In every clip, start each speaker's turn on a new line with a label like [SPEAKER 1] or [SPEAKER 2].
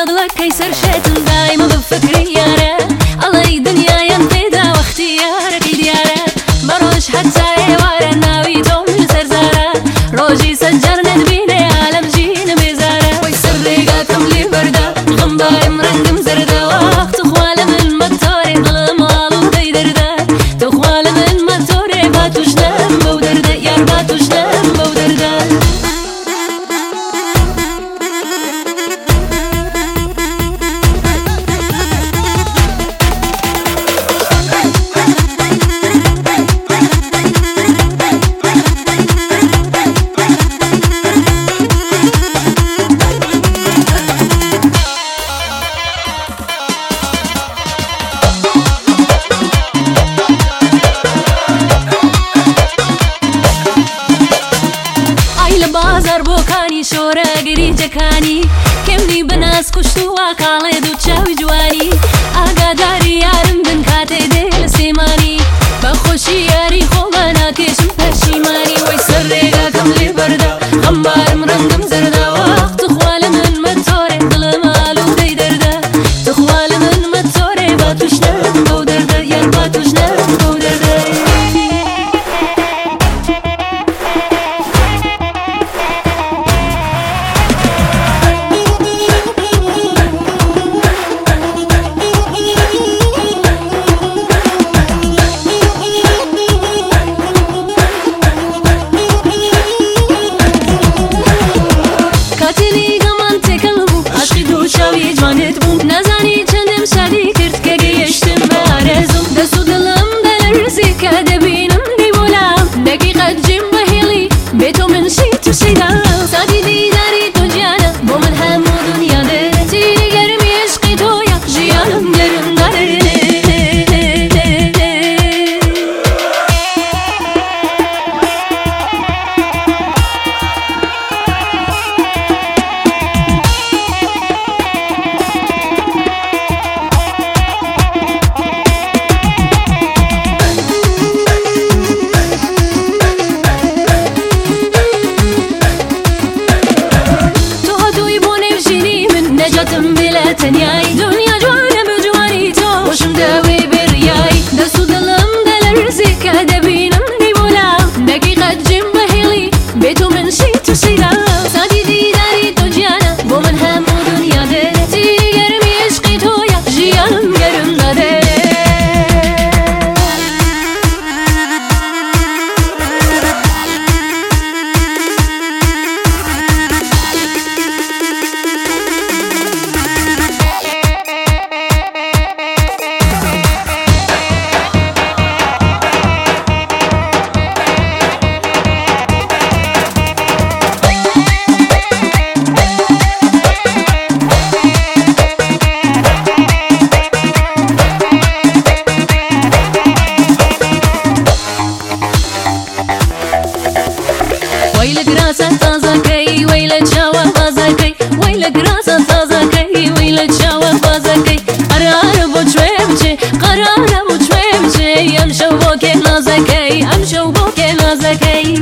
[SPEAKER 1] دڵک کەی سەرشێتم دایمە بفکری یارە ئەڵەی دنیایم پێدا وەختی یارەکەی دیارە بەڕۆژ هەتا ئێوارە ناوی تۆم سەرزارە ڕۆژی سەجار نەتبینێ عالەم ژینە بێزارە وەی سەر ڕێگاکەم لێ بەردا غەمبارم ڕەنگم زەردە وەخت خوا لە من مەتۆرێ دڵم ئاڵم دەی دەردە تۆخوا لە من مەتۆرێ با توش نەم بەو دەردە یار با توش نەم بەو دەردە بازار بۆکانی شۆرە گریجەکانی کەمنی بەناس کوشت و واکاڵێ دوو چاوی جوانی ئاگاداری یارم بن کاتێ دێ لە سێمانی بەخۆشی یاری خۆمە ناکێشم پەشیمانی وەی سەر ڕێگاکەم لێ بەردا غەمبارم ڕەنگم زەردە وەخت خوا لە من مەتۆرێ دڵم ئالوودەی دەردە تخوا لە من مەتۆرێ با توش نەم بەو دەردە یار با توش نەم بەو دەردە نزانی چندم شادی کرد که گیشتم به آرزوم دست و دلم دلرزی که دبینم دیبولم دقیقت جیم به هیلی به تو من شی تو شیدم سادی دیداری تو جانم با من همو دنیا ده تیری گرمی عشقی تو یا جیانم گرم داره نجاتم بلا تنیای دنیا جوانه بجوانی تو خوشم داوی بریای دست و دلم دلرزی که دبینم دیبولم دقیقت جیم به هیلی به تو من شی تو شیدم سادی دیداری تو جانم با من همو دنیا ده تیری گرمی عشقی تو یا جیانم گرم داده ويل قراسة طازة كي ويل تشاوى طازة كي ويل قراسة طازة كي ويل تشاوى طازة كي قرار بوشوي بشي قرار بوشوي بشي امشو بوكي نازة كي امشو بوكي نازة كي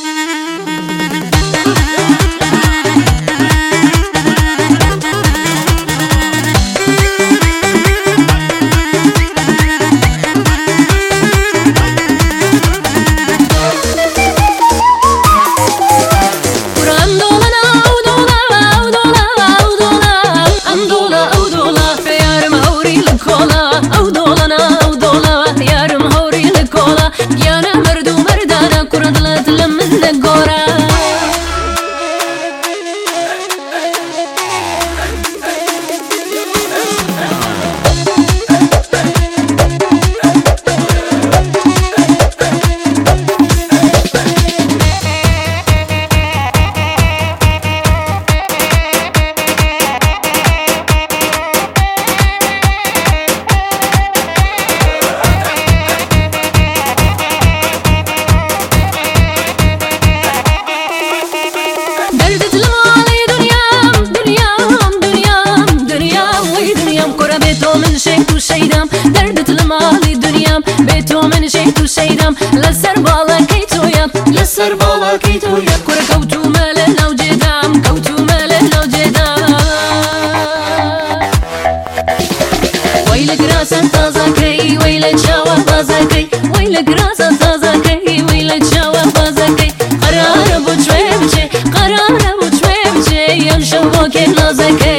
[SPEAKER 1] لسر بالا كي تويا لسر بالا كي تويا كورا كوتو ماله نو جدام كوتو ماله نو جدام تازەکە